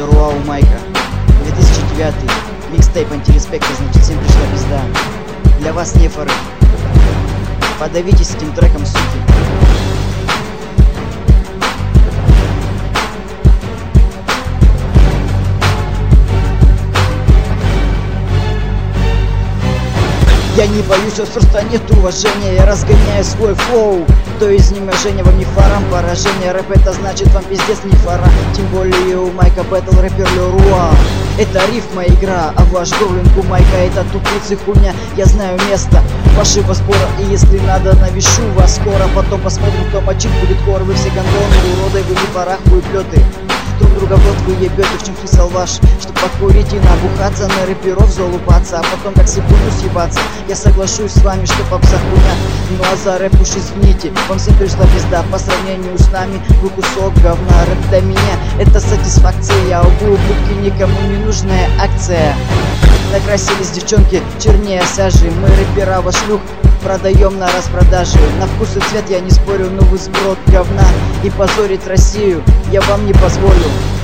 Le Roi у Майка. 2009. Микстейп антиреспекта, значит всем пришла пизда. Для вас нефоры. Подавитесь этим треком, суки. Я не боюсь, вот просто нет уважения. Я разгоняю свой флоу, то изнеможение вам не фарам поражение. Рэп это значит вам пиздец не фара. Тем более у Майка бэтл рэпер Le Roi. Это рифма игра, а ваш горлинг у Майка это тупицы хуйня. Я знаю место вашего спора, и если надо навешу вас скоро. Потом посмотрим, кто мочить будет хор. Вы все гондоны, уроды, вы не парах, хуеплеты. Друг друга в рот вы ебете, в чем смысл ваш? Чтоб покурить и набухаться, на рэперов залупаться, а потом как секунду съебаться. Я соглашусь с вами, что попса хуйня, ну а за рэп уж извините, вам всем пришла пизда. По сравнению с нами вы кусок говна. Рэп для меня это сатисфакция, а вы ублюдки никому не нужная акция. Накрасились девчонки чернее сажи, мы рэпера во шлюх продаем на распродаже. На вкус и цвет я не спорю, но вы сброд говна, и позорить Россию я вам не позволю.